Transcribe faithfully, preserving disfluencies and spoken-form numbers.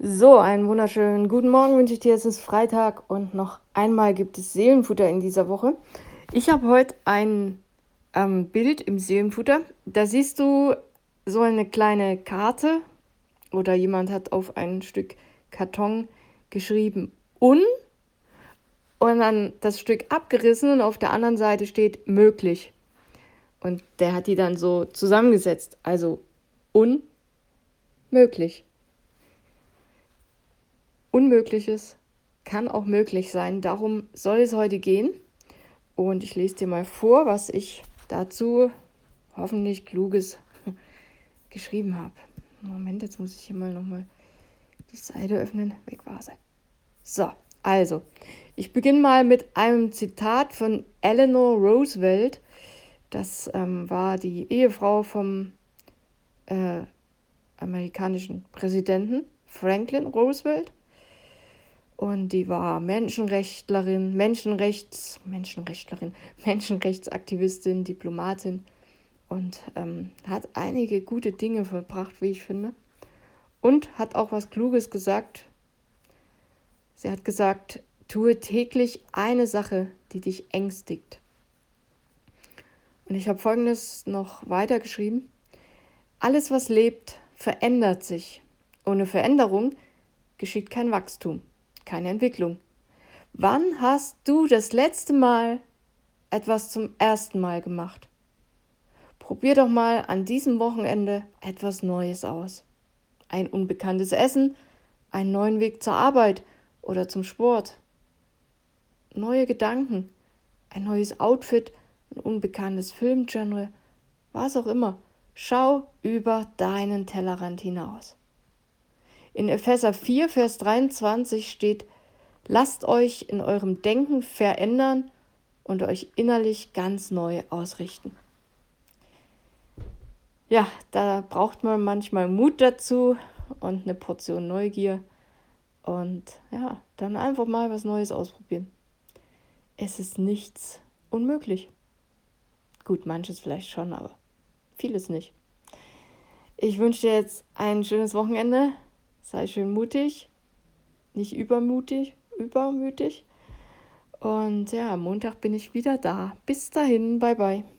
So, einen wunderschönen guten Morgen wünsche ich dir. Es ist Freitag und noch einmal gibt es Seelenfutter in dieser Woche. Ich habe heute ein ähm, Bild im Seelenfutter. Da siehst du so eine kleine Karte oder jemand hat auf ein Stück Karton geschrieben un und dann das Stück abgerissen und auf der anderen Seite steht möglich. Und der hat die dann so zusammengesetzt. Also unmöglich. Unmögliches kann auch möglich sein. Darum soll es heute gehen. Und ich lese dir mal vor, was ich dazu hoffentlich Kluges geschrieben habe. Moment, jetzt muss ich hier mal nochmal die Seite öffnen. Weg war sie. So, also, ich beginne mal mit einem Zitat von Eleanor Roosevelt. Das ähm, war die Ehefrau vom äh, amerikanischen Präsidenten Franklin Roosevelt. Und die war Menschenrechtlerin, Menschenrechts, Menschenrechtlerin, Menschenrechtsaktivistin, Diplomatin und ähm, hat einige gute Dinge vollbracht, wie ich finde. Und hat auch was Kluges gesagt. Sie hat gesagt, tue täglich eine Sache, die dich ängstigt. Und ich habe Folgendes noch weitergeschrieben. Alles, was lebt, verändert sich. Ohne Veränderung geschieht kein Wachstum, keine Entwicklung. Wann hast du das letzte Mal etwas zum ersten Mal gemacht? Probier doch mal an diesem Wochenende etwas Neues aus. Ein unbekanntes Essen, einen neuen Weg zur Arbeit oder zum Sport. Neue Gedanken, ein neues Outfit, ein unbekanntes Filmgenre, was auch immer. Schau über deinen Tellerrand hinaus. In Epheser vier, Vers dreiundzwanzig steht, lasst euch in eurem Denken verändern und euch innerlich ganz neu ausrichten. Ja, da braucht man manchmal Mut dazu und eine Portion Neugier und ja, dann einfach mal was Neues ausprobieren. Es ist nichts unmöglich. Gut, manches vielleicht schon, aber vieles nicht. Ich wünsche dir jetzt ein schönes Wochenende. Sei schön mutig, nicht übermutig, übermütig. Und ja, am Montag bin ich wieder da. Bis dahin, bye bye.